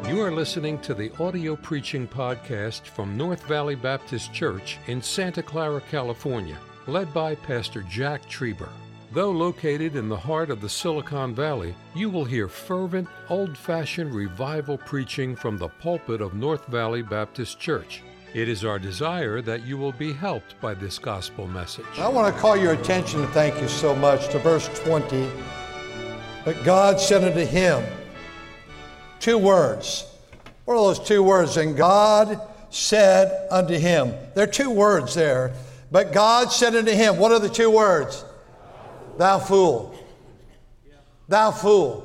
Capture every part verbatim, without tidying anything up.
You are listening to the audio preaching podcast from North Valley Baptist Church in Santa Clara, California, led by Pastor Jack Trieber. Though located in the heart of the Silicon Valley, you will hear fervent, old-fashioned revival preaching from the pulpit of North Valley Baptist Church. It is our desire that you will be helped by this gospel message. I want to call your attention, and thank you so much, to verse twenty. But God said unto him, two words. What are those two words? And God said unto him. There are two words there. But God said unto him. What are the two words? Thou fool. Thou fool.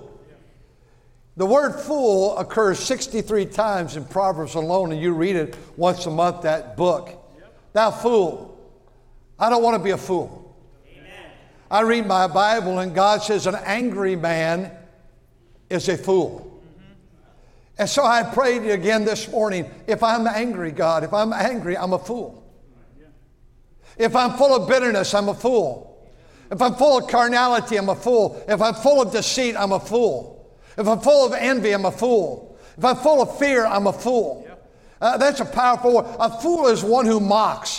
The word fool occurs sixty-three times in Proverbs alone, and you read it once a month, that book. Thou fool. I don't want to be a fool. Amen. I read my Bible, and God says an angry man is a fool. Mm-hmm. And so I prayed again this morning, if I'm angry, God, if I'm angry, I'm a fool. Yeah. If I'm full of bitterness, I'm a fool. If I'm full of carnality, I'm a fool. If I'm full of deceit, I'm a fool. If I'm full of envy, I'm a fool. If I'm full of fear, I'm a fool. Uh, that's a powerful word. A fool is one who mocks.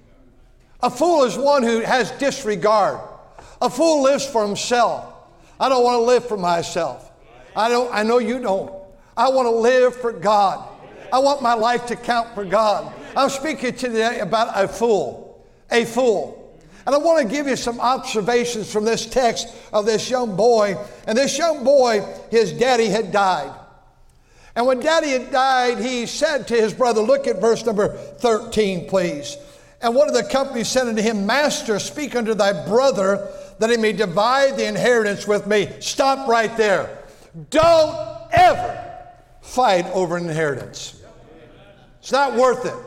A fool is one who has disregard. A fool lives for himself. I don't want to live for myself. I don't. I know you don't. I want to live for God. I want my life to count for God. I'm speaking today about a fool. A fool. And I want to give you some observations from this text of this young boy. And this young boy, his daddy had died. And when daddy had died, he said to his brother, look at verse number thirteen, please. And one of the company said unto him, Master, speak unto thy brother that he may divide the inheritance with me. Stop right there. Don't ever fight over an inheritance. It's not worth it.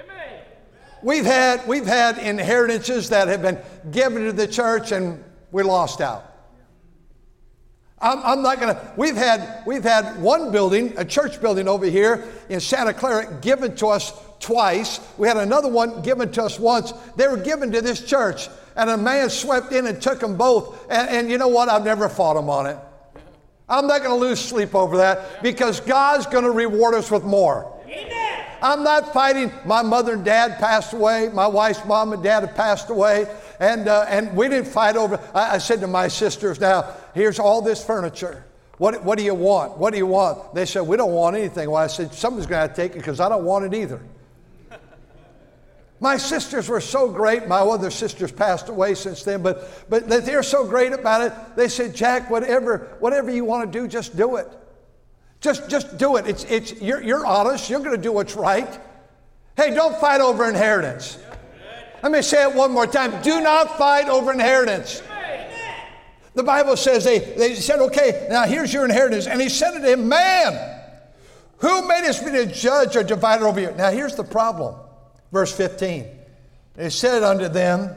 We've had, we've had inheritances that have been given to the church and we lost out. I'm, I'm not going to, we've had, we've had one building, a church building over here in Santa Clara given to us twice. We had another one given to us once. They were given to this church and a man swept in and took them both. And, and you know what? I've never fought him on it. I'm not going to lose sleep over that because God's going to reward us with more. Amen. I'm not fighting. My mother and dad passed away. My wife's mom and dad have passed away. And uh, and we didn't fight over. I, I said to my sisters, now, here's all this furniture. What, what do you want? What do you want? They said, we don't want anything. Well, I said, somebody's going to have to take it because I don't want it either. My sisters were so great. My other sisters passed away since then, but but they're so great about it. They said, Jack, whatever whatever you want to do, just do it. Just just do it. It's it's you're you're honest. You're going to do what's right. Hey, don't fight over inheritance. Let me say it one more time. Do not fight over inheritance. The Bible says they, they said, okay, now here's your inheritance. And he said to him, man, who made us be the judge or divider over you? Now here's the problem. Verse fifteen. He said unto them,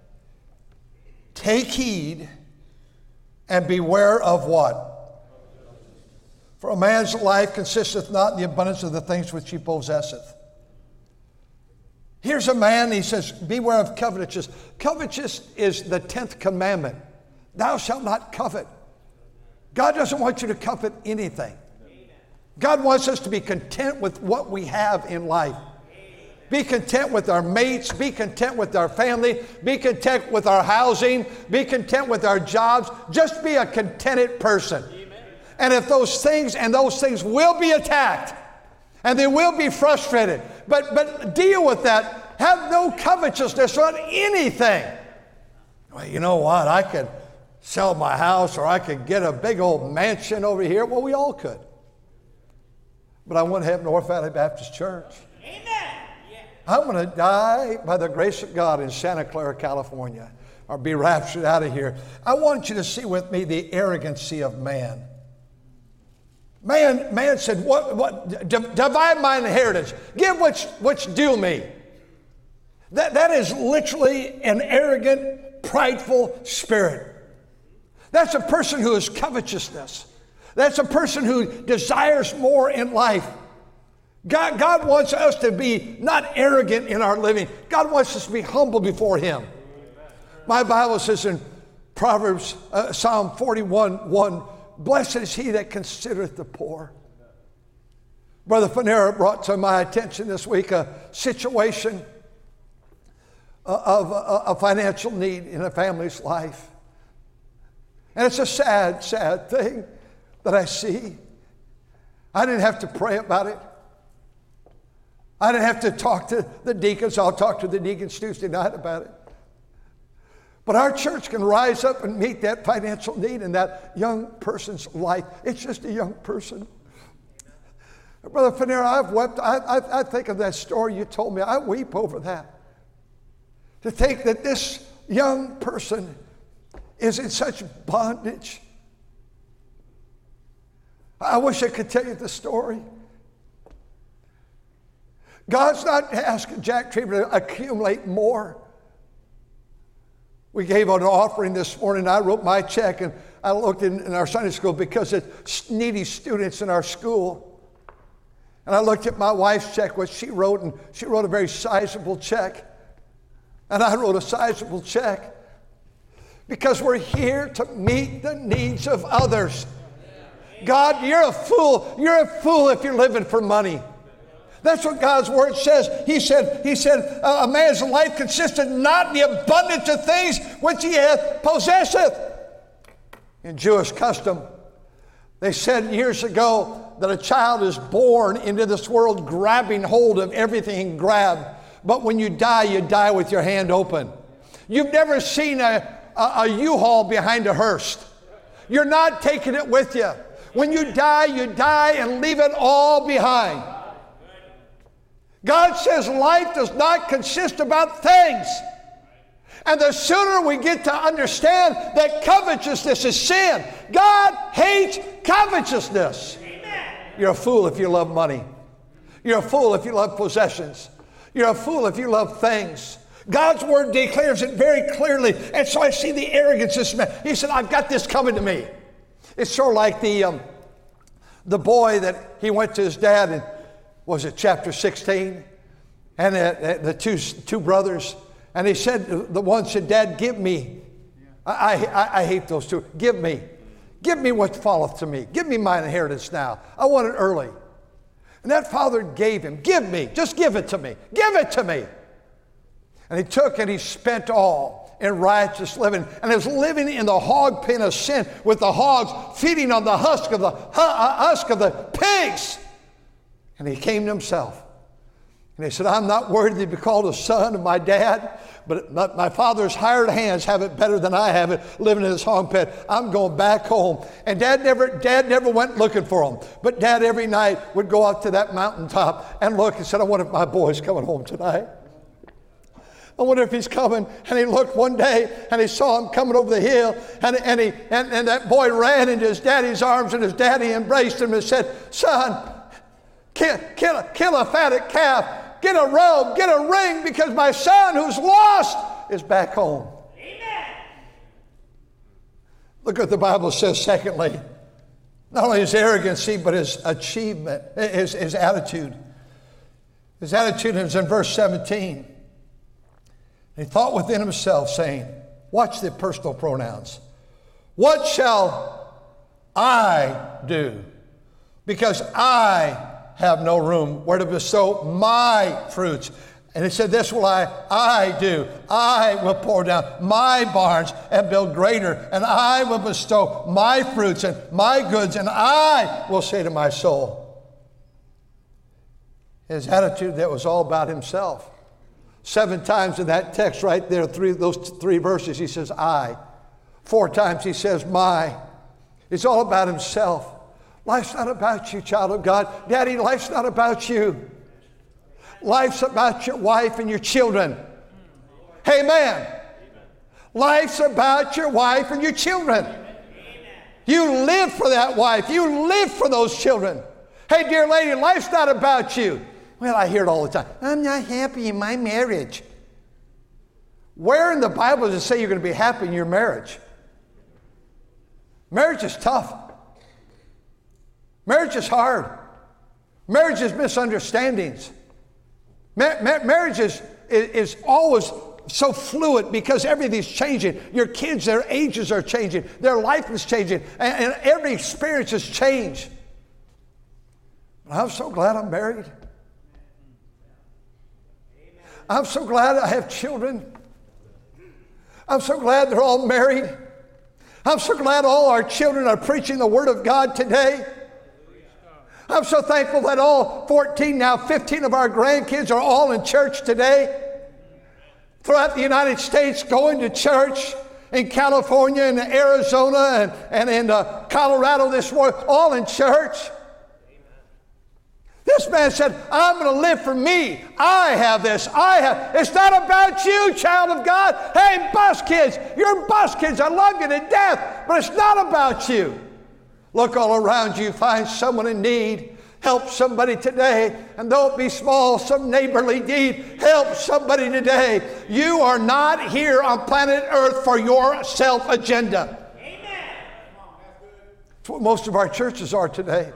take heed and beware of what? For a man's life consisteth not in the abundance of the things which he possesseth. Here's a man, he says, beware of covetousness. Covetous is the tenth commandment. Thou shalt not covet. God doesn't want you to covet anything. God wants us to be content with what we have in life. Be content with our mates. Be content with our family. Be content with our housing. Be content with our jobs. Just be a contented person. And if those things, and those things will be attacked, and they will be frustrated, but but deal with that. Have no covetousness on anything. Well, you know what? I could sell my house, or I could get a big old mansion over here. Well, we all could. But I want to have North Valley Baptist Church. Amen. Yeah. I want to die by the grace of God in Santa Clara, California, or be raptured out of here. I want you to see with me the arrogancy of man. Man, man said, "What? What? Divide my inheritance. Give what's what's due me." That that is literally an arrogant, prideful spirit. That's a person who is covetousness. That's a person who desires more in life. God, God wants us to be not arrogant in our living. God wants us to be humble before Him. My Bible says in Proverbs, uh, Psalm forty-one, one, blessed is he that considereth the poor. Brother Fanera brought to my attention this week a situation of a, a financial need in a family's life. And it's a sad, sad thing that I see. I didn't have to pray about it. I didn't have to talk to the deacons. I'll talk to the deacons Tuesday night about it. But our church can rise up and meet that financial need in that young person's life. It's just a young person. Brother Fanera, I've wept. I, I, I think of that story you told me. I weep over that. To think that this young person is in such bondage. I wish I could tell you the story. God's not asking Jack Trieber to accumulate more. We gave an offering this morning. I wrote my check, and I looked in, in our Sunday school because it's needy students in our school. And I looked at my wife's check, what she wrote, and she wrote a very sizable check. And I wrote a sizable check because we're here to meet the needs of others. God, you're a fool. You're a fool if you're living for money. That's what God's word says. He said, He said, a man's life consisteth not in the abundance of things which he hath possesseth. In Jewish custom, they said years ago that a child is born into this world grabbing hold of everything he can grab. But when you die, you die with your hand open. You've never seen a, a, a U-Haul behind a hearse. You're not taking it with you. When you die, you die and leave it all behind. God says life does not consist about things. And the sooner we get to understand that covetousness is sin, God hates covetousness. Amen. You're a fool if you love money. You're a fool if you love possessions. You're a fool if you love things. God's word declares it very clearly. And so I see the arrogance of this man. He said, I've got this coming to me. It's sort of like the, um, the boy that he went to his dad and was it chapter sixteen? And the, the two, two brothers, and he said, the one said, Dad, give me. I, I, I hate those two. Give me. Give me what falleth to me. Give me my inheritance now. I want it early. And that father gave him, give me, just give it to me. Give it to me. And he took and he spent all in riotous living. And he was living in the hog pen of sin with the hogs feeding on the husk of the husk of the pigs. And he came to himself. And he said, I'm not worthy to be called a son of my dad, but my father's hired hands have it better than I have it, living in this hog pen. I'm going back home. And dad never, dad never went looking for him. But dad every night would go out to that mountaintop and look and said, I wonder if my boy's coming home tonight. I wonder if he's coming. And he looked one day and he saw him coming over the hill. And, and, he, and, and that boy ran into his daddy's arms and his daddy embraced him and said, son, kill, kill, a, kill a fatted calf. Get a robe, get a ring, because my son who's lost is back home. Amen. Look what the Bible says, secondly. Not only his arrogancy, but his achievement, his, his attitude. His attitude is in verse seventeen. He thought within himself, saying, watch the personal pronouns. What shall I do? Because I have no room where to bestow my fruits. And he said, this will I, I do. I will pour down my barns and build greater, and I will bestow my fruits and my goods, and I will say to my soul. His attitude that was all about himself. Seven times in that text right there, three, those three verses, he says, I. Four times he says, my. It's all about himself. Life's not about you, child of God. Daddy, life's not about you. Life's about your wife and your children. Amen. Life's about your wife and your children. You live for that wife. You live for those children. Hey, dear lady, life's not about you. Well, I hear it all the time. I'm not happy in my marriage. Where in the Bible does it say you're going to be happy in your marriage? Marriage is tough. Marriage is hard. Marriage is misunderstandings. Ma- ma- marriage is, is, is always so fluid because everything's changing. Your kids, their ages are changing. Their life is changing. And, and every experience has changed. I'm so glad I'm married. I'm so glad I have children. I'm so glad they're all married. I'm so glad all our children are preaching the Word of God today. I'm so thankful that all fourteen, now fifteen of our grandkids are all in church today. Throughout the United States, going to church in California and Arizona and, and in uh, Colorado this morning, all in church. This man said, I'm going to live for me. I have this. I have. It's not about you, child of God. Hey, bus kids, you're bus kids. I love you to death, but it's not about you. Look all around you. Find someone in need. Help somebody today. And though it be small, some neighborly deed, help somebody today. You are not here on planet Earth for your self-agenda. Amen. That's what most of our churches are today.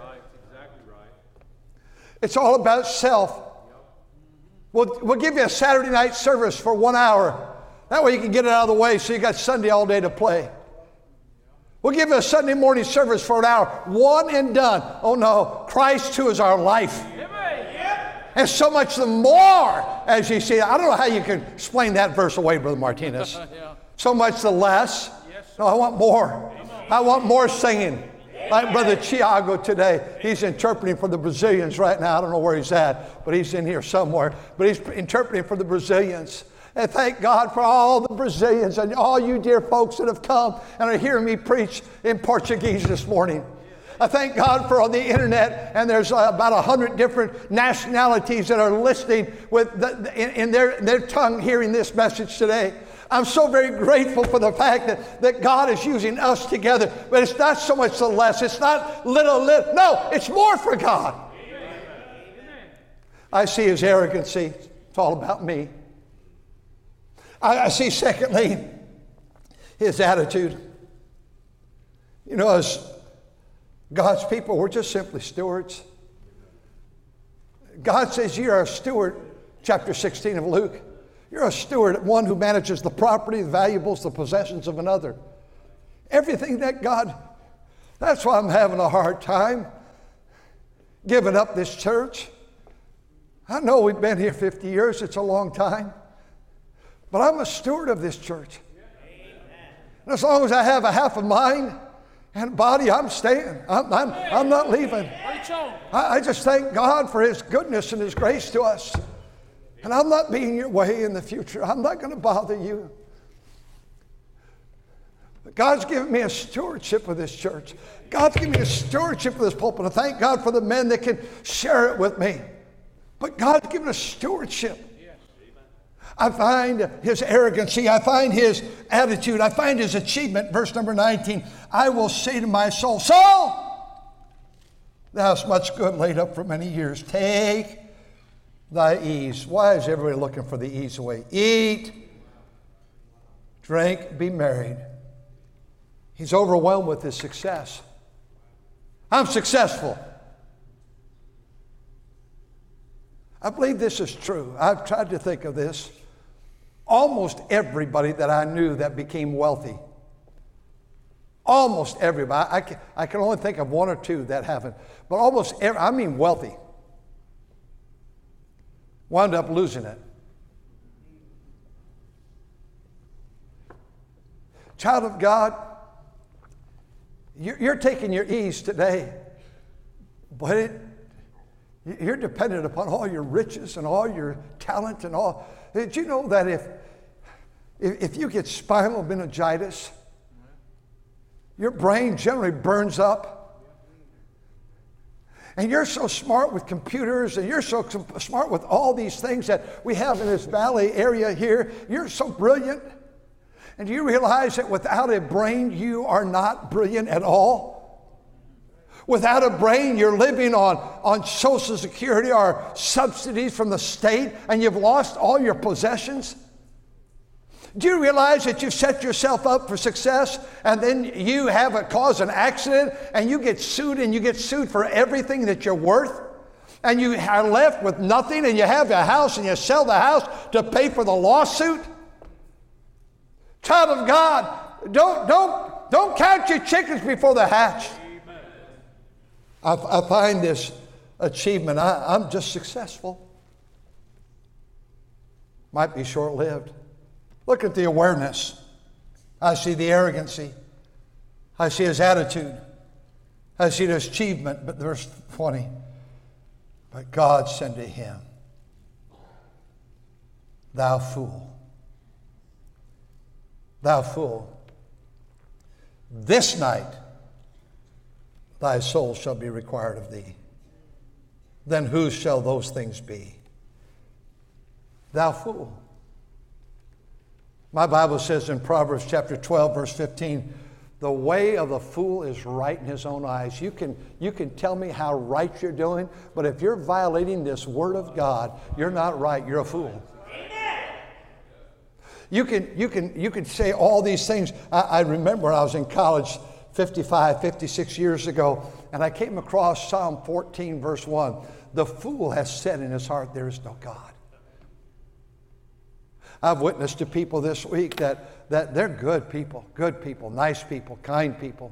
It's all about self. We'll, we'll give you a Saturday night service for one hour. That way you can get it out of the way so you got Sunday all day to play. We'll give you a Sunday morning service for an hour. One and done. Oh no, Christ too is our life. And so much the more, as you see, I don't know how you can explain that verse away, Brother Martinez. So much the less. No, I want more. I want more singing. Like Brother Tiago today, he's interpreting for the Brazilians right now. I don't know where he's at, but he's in here somewhere. But he's interpreting for the Brazilians. And thank God for all the Brazilians and all you dear folks that have come and are hearing me preach in Portuguese this morning. I thank God for all the internet, and there's uh, about a hundred different nationalities that are listening with the, in, in their, their tongue hearing this message today. I'm so very grateful for the fact that, that God is using us together. But it's not so much the less. It's not little, little. No, it's more for God. Amen. I see his arrogancy. It's all about me. I, I see, secondly, his attitude. You know, as God's people, we're just simply stewards. God says you're a steward, chapter sixteen of Luke. You're a steward, one who manages the property, the valuables, the possessions of another. Everything that God, that's why I'm having a hard time giving up this church. I know we've been here fifty years, it's a long time. But I'm a steward of this church. And as long as I have a half a mind and body, I'm staying. I'm, I'm, I'm not leaving. I, I just thank God for his goodness and his grace to us. And I'm not being your way in the future. I'm not going to bother you. But God's given me a stewardship of this church. God's given me a stewardship of this pulpit. And I thank God for the men that can share it with me. But God's given us stewardship. I find his arrogancy. I find his attitude. I find his achievement. Verse number nineteen. I will say to my soul, soul, thou hast much good laid up for many years. Take thy ease. Why is everybody looking for the ease way? Eat, drink, be married. He's overwhelmed with his success. I'm successful. I believe this is true. I've tried to think of this. Almost everybody that I knew that became wealthy, almost everybody, I can, I can only think of one or two that haven't, but almost every, I mean wealthy, wound up losing it. Child of God, you're, you're taking your ease today, but it, you're dependent upon all your riches and all your talent and all. Did you know that if, if, if you get spinal meningitis, your brain generally burns up? And you're so smart with computers, and you're so smart with all these things that we have in this valley area here. You're so brilliant. And do you realize that without a brain, you are not brilliant at all? Without a brain, you're living on, on Social Security or subsidies from the state, and you've lost all your possessions. Do you realize that you've set yourself up for success, and then you have a cause an accident, and you get sued, and you get sued for everything that you're worth, and you are left with nothing, and you have a house, and you sell the house to pay for the lawsuit? Child of God, don't, don't, don't count your chickens before they're hatched. I, I find this achievement. I, I'm just successful. Might be short-lived. Look at the awareness. I see the arrogancy. I see his attitude. I see his achievement. But verse twenty, but God said to him, thou fool, thou fool, this night thy soul shall be required of thee. Then whose shall those things be? Thou fool. My Bible says in Proverbs chapter twelve, verse fifteen, the way of the fool is right in his own eyes. You can, you can tell me how right you're doing, but if you're violating this word of God, you're not right. You're a fool. You can, you can, you can say all these things. I, I remember when I was in college fifty-five, fifty-six years ago, and I came across Psalm fourteen, verse one. The fool has said in his heart, there is no God. I've witnessed to people this week that, that they're good people, good people, nice people, kind people.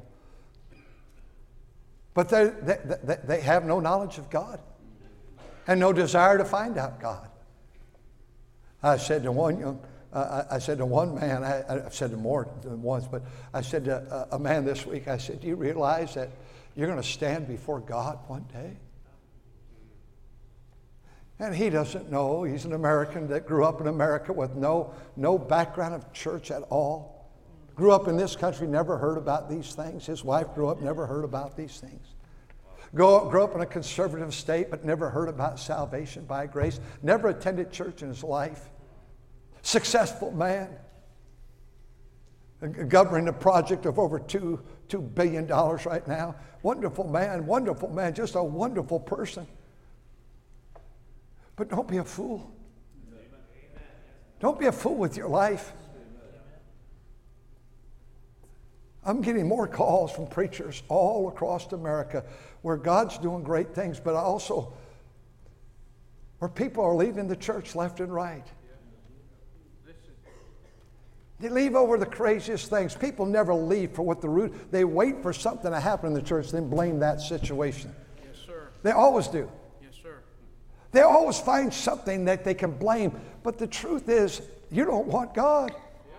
But they, they, they have no knowledge of God and no desire to find out God. I said to one young, uh, I said to one man, I, I've said to more than once, but I said to a, a man this week, I said, do you realize that you're going to stand before God one day? And he doesn't know. He's an American that grew up in America with no, no background of church at all. Grew up in this country, never heard about these things. His wife grew up, never heard about these things. Go, grew up in a conservative state, but never heard about salvation by grace. Never attended church in his life. Successful man. Governing a project of over two, two billion dollars right now. Wonderful man, wonderful man, just a wonderful person. But don't be a fool. Don't be a fool with your life. I'm getting more calls from preachers all across America where God's doing great things, but also where people are leaving the church left and right. They leave over the craziest things. People never leave for what the root. They wait for something to happen in the church, then blame that situation. Yes, sir. They always do. Yes, sir. They always find something that they can blame. But the truth is, you don't want God.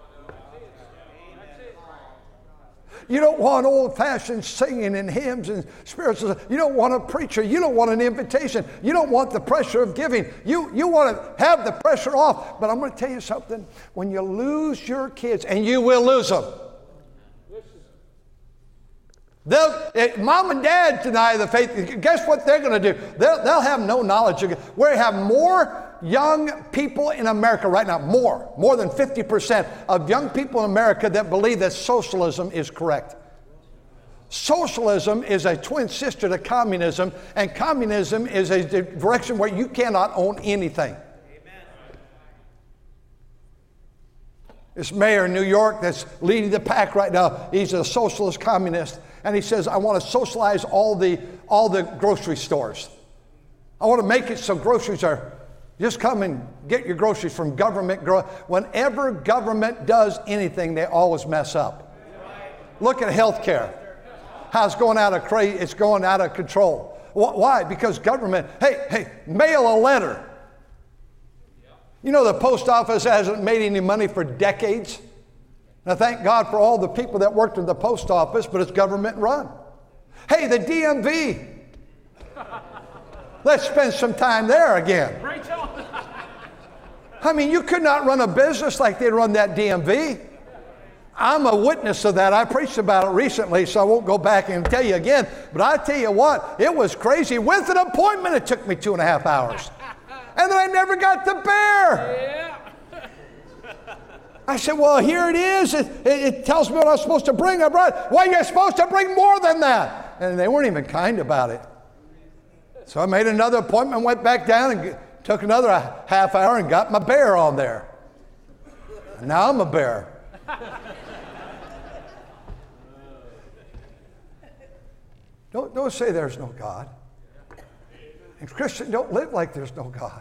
You don't want old-fashioned singing and hymns and spiritual. You don't want a preacher. You don't want an invitation. You don't want the pressure of giving. You, you want to have the pressure off. But I'm going to tell you something. When you lose your kids, and you will lose them. They'll, if mom and dad deny the faith, guess what they're going to do? They'll, they'll have no knowledge of God. We have more young people in America right now, more, more than fifty percent of young people in America that believe that socialism is correct. Socialism is a twin sister to communism, and communism is a direction where you cannot own anything. This mayor in New York that's leading the pack right now, he's a socialist communist. And he says, I want to socialize all the, all the grocery stores. I want to make it so groceries are, just come and get your groceries from government. Whenever government does anything, they always mess up. Look at healthcare. How it's going out of crazy, it's going out of control. Why? Because government, hey, hey, mail a letter. You know, the post office hasn't made any money for decades. And I thank God for all the people that worked in the post office, but it's government run. Hey, the D M V. Let's spend some time there again. I mean, you could not run a business like they run that D M V. I'm a witness of that. I preached about it recently, so I won't go back and tell you again. But I tell you what, it was crazy. With an appointment, it took me two and a half hours. And then I never got the bear. Yeah. I said, well, here it is. It, it, it tells me what I'm supposed to bring. I brought, well, you're supposed to bring more than that. And they weren't even kind about it. So I made another appointment, went back down and g- took another half hour and got my bear on there. And now I'm a bear. Don't, don't say there's no God. And Christian, don't live like there's no God.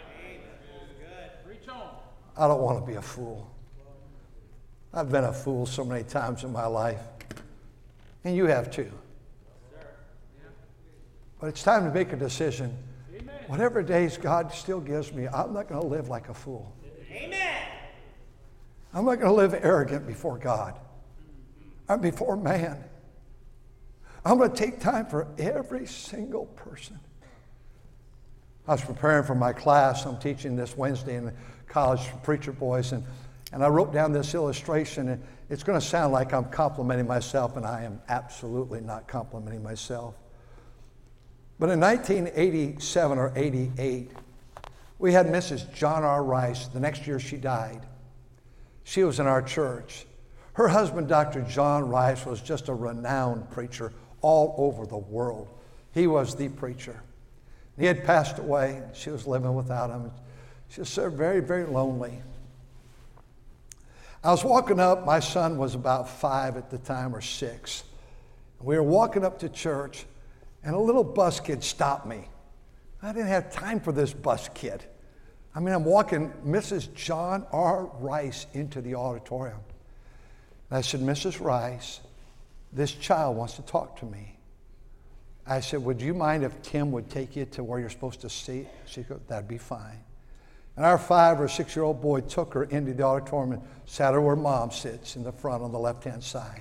I don't want to be a fool. I've been a fool so many times in my life. And you have too. But it's time to make a decision. Amen. Whatever days God still gives me, I'm not going to live like a fool. Amen. I'm not going to live arrogant before God. I'm before man. I'm going to take time for every single person. I was preparing for my class. I'm teaching this Wednesday in the college for preacher boys, and, and I wrote down this illustration, and it's going to sound like I'm complimenting myself, and I am absolutely not complimenting myself. But in nineteen eighty-seven or eighty-eight, we had Missus John R. Rice. The next year she died. She was in our church. Her husband, Doctor John Rice, was just a renowned preacher all over the world. He was the preacher. He had passed away. She was living without him. She was so very, very lonely. I was walking up. My son was about five at the time, or six. We were walking up to church, and a little bus kid stopped me. I didn't have time for this bus kid. I mean, I'm walking Missus John R. Rice into the auditorium. And I said, Missus Rice, this child wants to talk to me. I said, would you mind if Tim would take you to where you're supposed to sit? She goes, that'd be fine. And our five or six-year-old boy took her into the auditorium and sat her where Mom sits in the front on the left-hand side.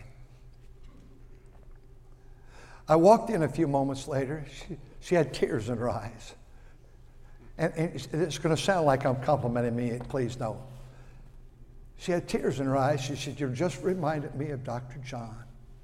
I walked in a few moments later. She, she had tears in her eyes. And, and it's, it's going to sound like I'm complimenting me. Please no. She had tears in her eyes. She said, you just reminded me of Doctor John.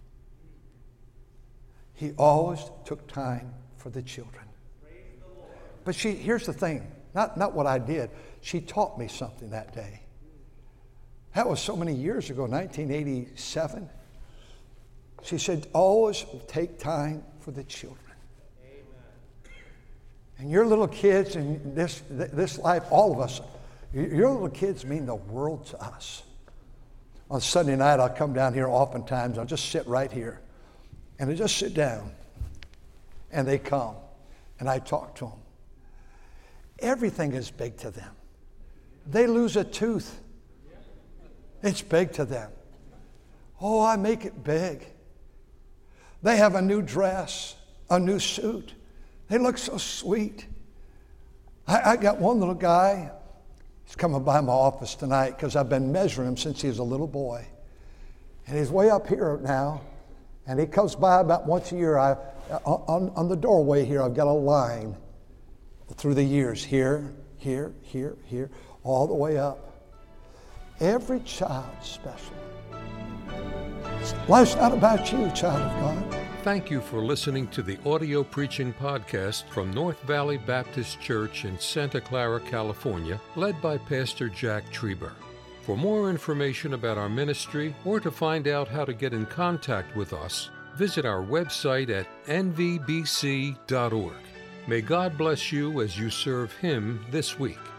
He always took time for the children. But she, here's the thing, not, not what I did. She taught me something that day. That was so many years ago, nineteen eighty-seven. She said, always take time for the children. Amen. And your little kids in this, this life, all of us, your little kids mean the world to us. On Sunday night, I'll come down here oftentimes. I'll just sit right here. And I just sit down, and they come, and I talk to them. Everything is big to them. They lose a tooth. It's big to them. Oh, I make it big. They have a new dress, a new suit. They look so sweet. I, I got one little guy. He's coming by my office tonight because I've been measuring him since he was a little boy. And he's way up here now. And he comes by about once a year. I, on, on the doorway here, I've got a line through the years. Here, here, here, here, all the way up. Every child's special. Life's not about you, child of God. Thank you for listening to the audio preaching podcast from North Valley Baptist Church in Santa Clara, California, led by Pastor Jack Trieber. For more information about our ministry or to find out how to get in contact with us, visit our website at n v b c dot org. May God bless you as you serve Him this week.